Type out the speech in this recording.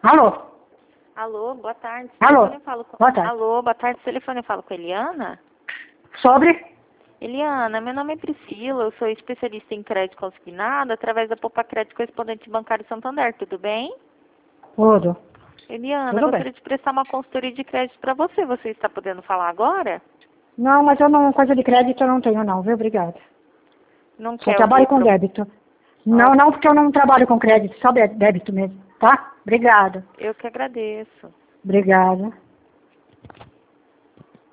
Alô? Alô, boa tarde. Alô? Boa tarde. Alô, boa tarde. Telefone, eu falo com a Eliana? Sobre? Eliana, meu nome é Priscila, eu sou especialista em crédito consignado através da Poupa Crédito Correspondente Bancário Santander, tudo bem? Tudo. Eliana, Tudo gostaria bem. de prestar uma consultoria de crédito para você. Você está podendo falar agora? Não, mas eu não, coisa de crédito eu não tenho não, viu? Obrigada. Não Só quer trabalho ouvir com débito. Ó, Não, porque eu não trabalho com crédito, só débito mesmo, tá? Obrigada. eu que agradeço. Obrigada.